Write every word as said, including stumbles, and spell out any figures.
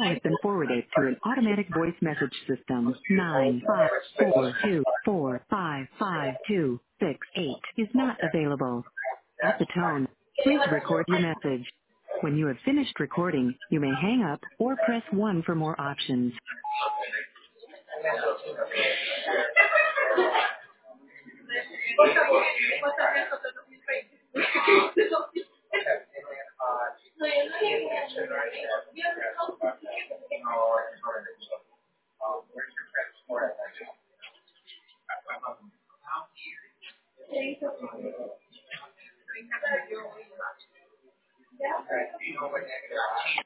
call has been forwarded to an automatic voice message system. Nine five four two four five five two six eight is not available. At the tone, please record your message. When you have finished recording, you may hang up or press one for more options.